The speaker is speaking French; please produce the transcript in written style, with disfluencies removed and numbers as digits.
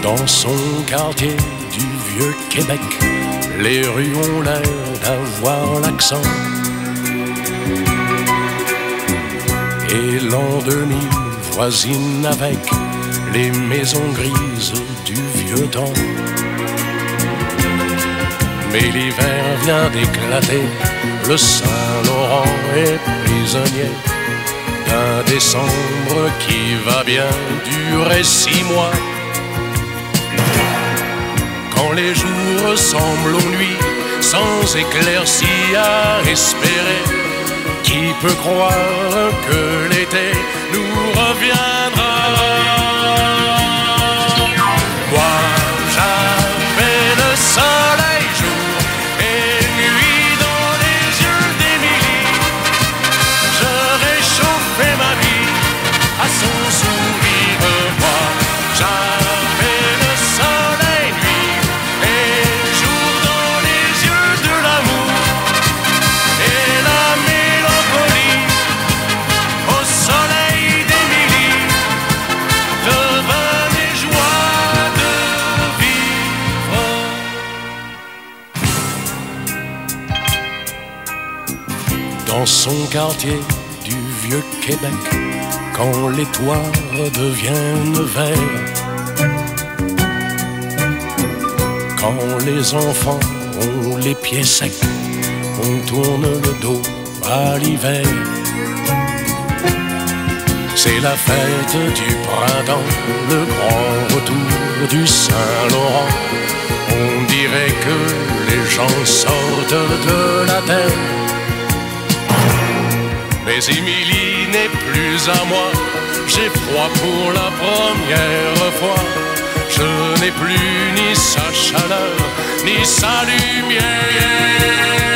Dans son quartier du vieux Québec, les rues ont l'air d'avoir l'accent. Et l'an 2000 voisine avec les maisons grises du vieux temps. Mais l'hiver vient d'éclater, le Saint-Laurent est prisonnier d'un décembre qui va bien durer 6 mois. Quand les jours ressemblent aux nuits, sans éclaircie à espérer, qui peut croire que l'été nous reviendra? Moi, j'avais le soleil jour et nuit dans les yeux d'Émilie. Je réchauffais ma vie à son sourire. Moi, j'avais le soleil nuit et jour dans les yeux de l'amour et la mélancolie au soleil d'Émilie devint mes joies de vivre. Dans son quartier du vieux Québec, quand les toits deviennent verts, quand les enfants ont les pieds secs, on tourne le dos à l'hiver. C'est la fête du printemps, le grand retour du Saint-Laurent. On dirait que les gens sortent de la terre. Mais Émilie n'est plus à moi, j'ai froid pour la première fois. Je n'ai plus ni sa chaleur, ni sa lumière.